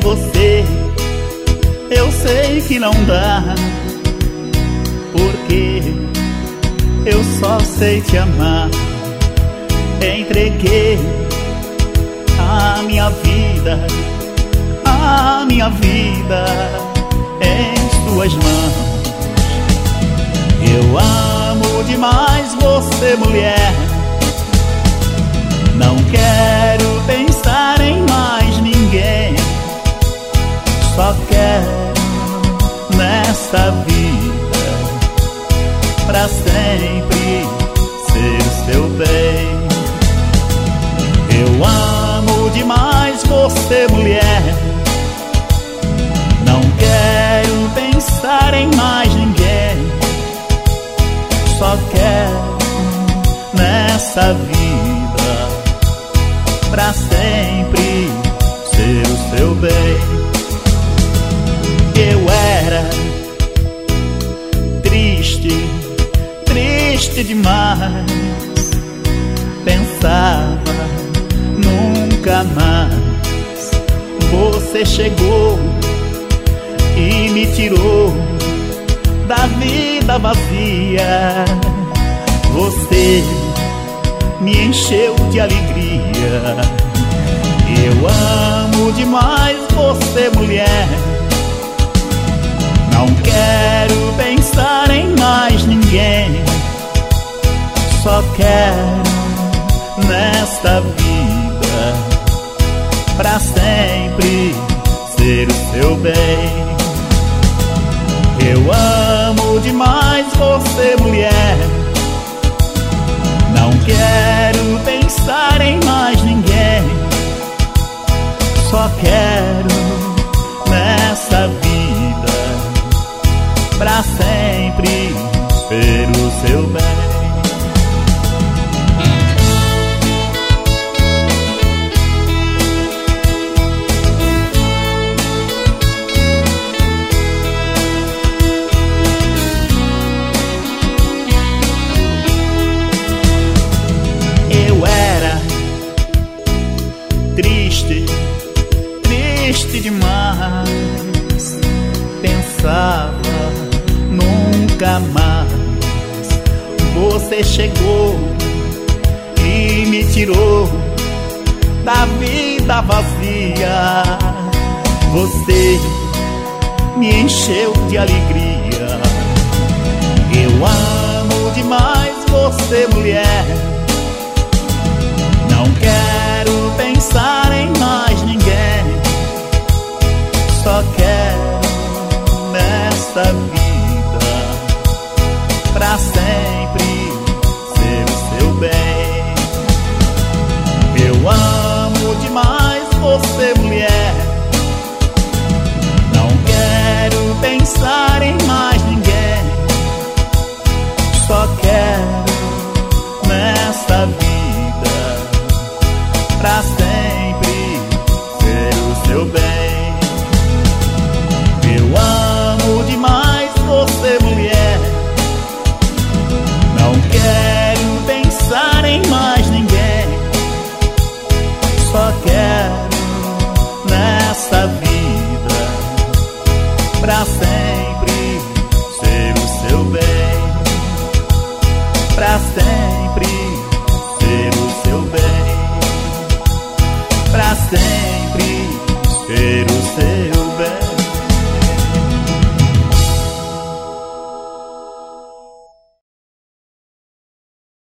você eu sei que não dá, porque eu só sei te amar. Entreguei a minha vida em suas mãos. Eu amo demais você, mulher. Não quero pensar em mais ninguém. Só quero nessa vida pra sempre ser o seu bem. Eu amo demais você, mulher. Não quero pensar em mais ninguém. Só quero nessa vida pra sempre ser o seu bem. Eu era triste, triste demais. Pensava nunca mais. Você chegou e me tirou da vida vazia. Você me encheu de alegria. Eu amo demais você, mulher. Não quero pensar em mais ninguém. Só quero nesta vida pra sempre ser o seu bem. Eu amo demais você, mulher. Não quero pensar em mais ninguém. Só quero nessa vida pra sempre ser o seu bem. Triste, triste demais. Pensava nunca mais. Você chegou e me tirou da vida vazia. Você me encheu de alegria. Eu amo demais você, mulher. Não quero pensar em mais ninguém. Só quero nessa vida pra sempre ser o seu bem. Eu amo demais você, mulher. Não quero pensar em mais ninguém. Só quero nessa vida pra sempre ser o seu bem. Eu amo demais você, mulher. Não quero pensar em mais ninguém. Só quero nessa vida pra sempre